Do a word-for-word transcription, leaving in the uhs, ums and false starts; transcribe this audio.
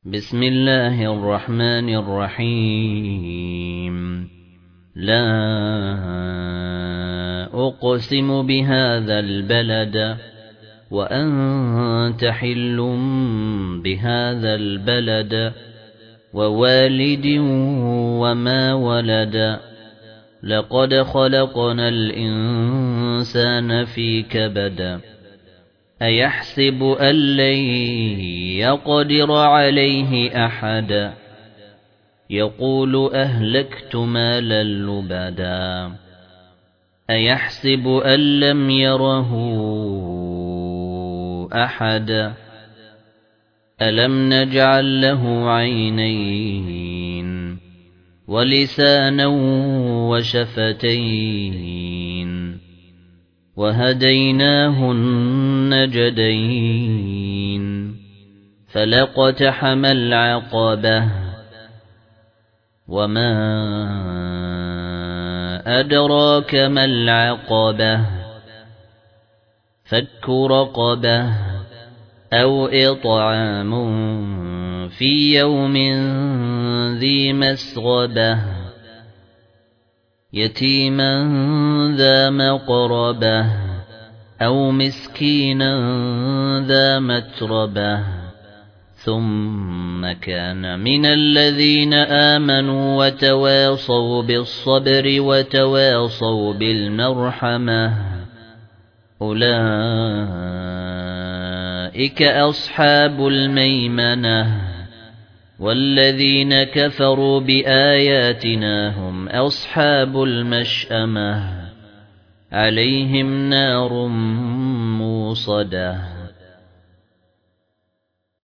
بسم الله الرحمن الرحيم لا أقسم بهذا البلد وأنت حل بهذا البلد ووالد وما ولد لقد خلقنا الإنسان في كبد أيحسب أن لن يقدر عليه أحد يقول أهلكت مالا لبدا أيحسب أن لم يره أحد ألم نجعل له عينين ولسانا وشفتين وهديناه النجدين فلاقتحم العقبة وما أدراك ما العقبة فك رقبة أو إطعام في يوم ذي مسغبة يتيما ذا مقربة أو مسكينا ذا متربة ثم كان من الذين آمنوا وتواصوا بالصبر وتواصوا بالمرحمة أولئك أصحاب الميمنة والذين كفروا بآياتنا هم أصحاب المشأمة عليهم نار موصدة